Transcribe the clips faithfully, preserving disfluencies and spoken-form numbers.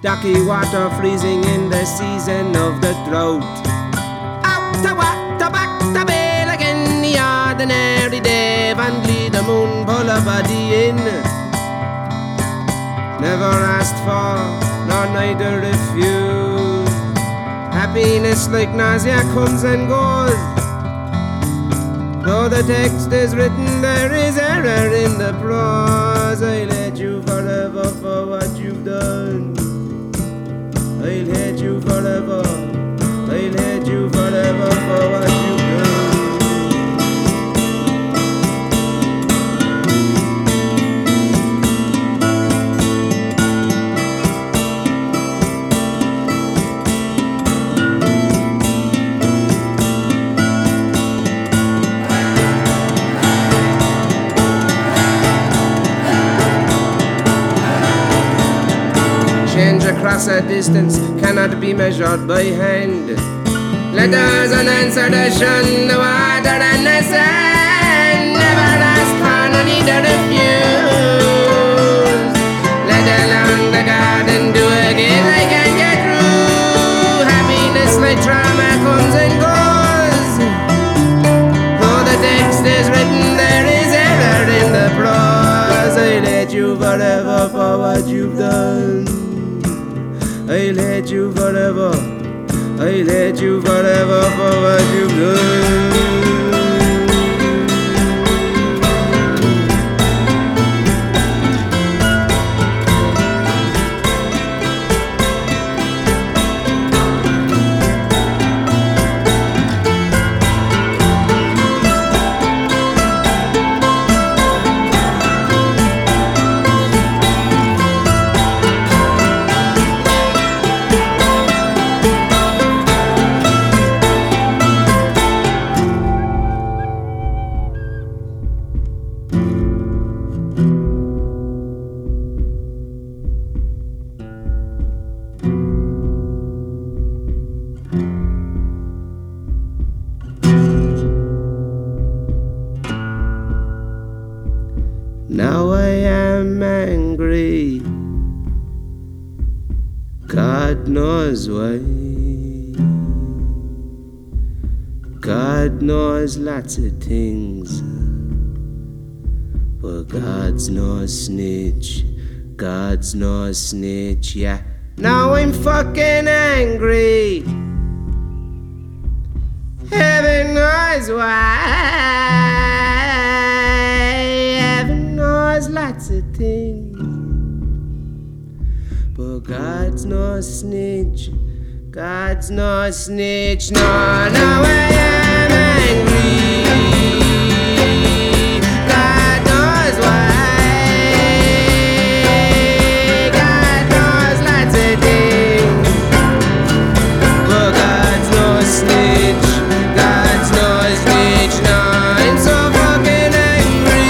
Ducky water freezing in the season of the drought. Out to what the back to bail again the ordinary day and lead the moon pull a body in. Never asked for, nor neither refused. Happiness like nausea comes and goes. Though the text is written, there is error in the prose. I'll hate you forever for what you've done. I'll hate you forever. I'll hate you forever for what you've done. Change across a distance cannot be measured by hand. Letters unanswered shun the water and the sand. Never ask for, no need to refuse. Let alone the garden do again, I can get through. Happiness like trauma comes and goes. Though the text is written, there is error in the prose. I'll hate you forever for what you've done. I'll hate you forever. I'll hate you forever for what you've done. Now I am angry, God knows why. God knows lots of things, but God's no snitch. God's no snitch, yeah. Now I'm fucking angry. Heaven knows why. Lots of things, but God's no snitch. God's no snitch. No, now I am angry. God knows why. God knows lots of things, but God's no snitch. God's no snitch. No, I'm so fucking angry.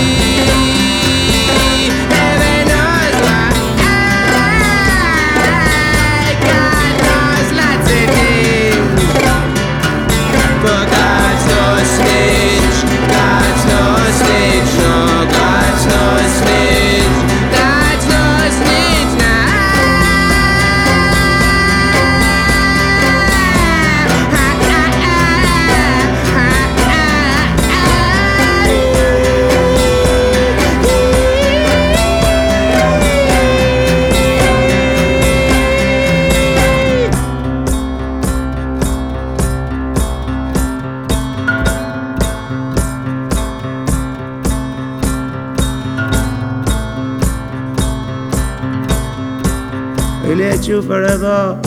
I'll hate you forever.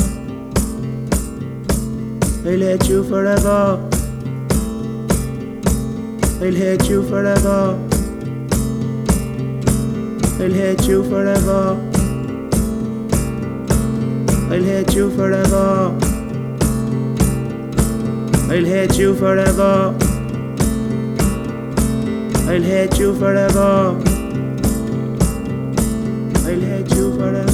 I'll hate you forever. I'll hate you forever. I'll hate you forever. I'll hate you forever. I'll hate you forever. I'll hate you forever. I'll hate you forever.